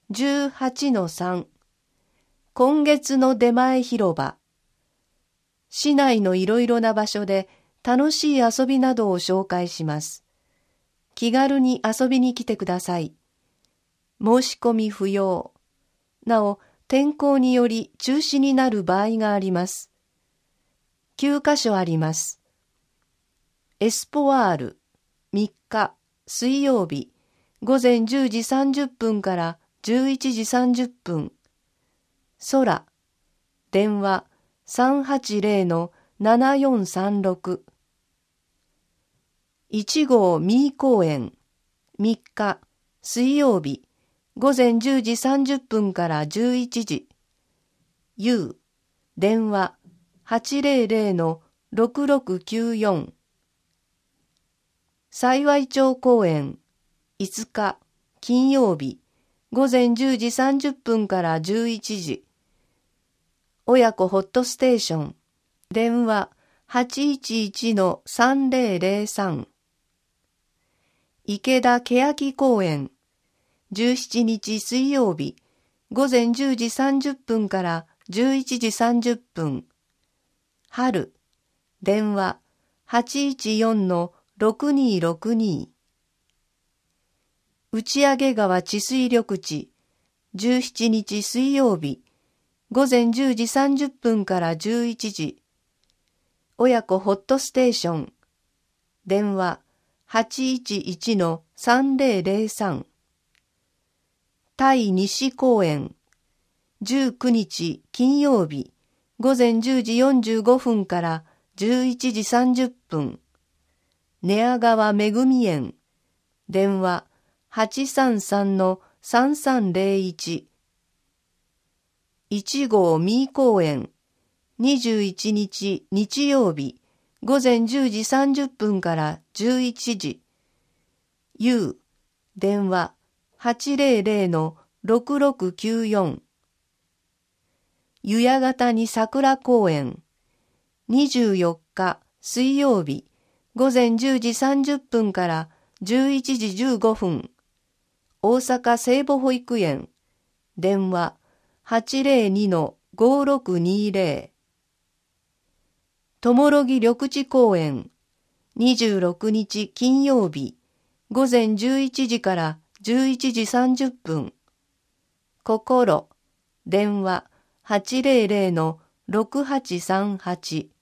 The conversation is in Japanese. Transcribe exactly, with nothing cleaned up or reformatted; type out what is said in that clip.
じゅうはちのさん 今月の出前広場。市内のいろいろな場所で楽しい遊びなどを紹介します。気軽に遊びに来てください。申し込み不要。なお、天候により中止になる場合があります。きゅうかしょあります。エスポワール、みっか、水曜日、ごぜんじゅうじさんじゅっぷんからじゅういちじさんじゅっぷん。空、電話 さんはちゼロ ななよんさんろく。いち号ミー公園、みっか、水曜日、ごぜんじゅうじさんじゅっぷんからじゅういちじ。U、電話 はちゼロゼロ ろくろくきゅうよん。幸町公園、いつか、金曜日、ごぜんじゅうじさんじゅっぷんからじゅういちじ。親子ホットステーション、電話 はちいちいちのさんぜろぜろさん。池田欅公園、じゅうしちにち水曜日、ごぜんじゅうじさんじゅっぷんからじゅういちじさんじゅっぷん。春、電話 はちいちよんのろくにろくに。打上川治水緑地、じゅうしちにち水曜日、ごぜんじゅうじさんじゅっぷんからじゅういちじ。親子ホットステーション、電話 はちいちいちのさんぜろぜろさん。対西公園、じゅうくにち金曜日、ごぜんじゅうじよんじゅうごふんからじゅういちじさんじゅっぷん。寝屋川めぐみ園、電話 はちさんさんのさんさんゼロいち。いち号ミー公園、にじゅういちにち日曜日、ごぜんじゅうじさんじゅっぷんからじゅういちじ。U、電話 はちゼロゼロのろくろくきゅうよん。湯屋形に桜公園、にじゅうよっか水曜日、ごぜんじゅうじさんじゅっぷんからじゅういちじじゅうごふん。大阪聖母保育園、電話 はちゼロにのごろくにゼロ。友呂木緑地公園、にじゅうろくにち金曜日、ごぜんじゅういちじからじゅういちじさんじゅっぷん。心、電話 はちゼロゼロのろくはちさんはち。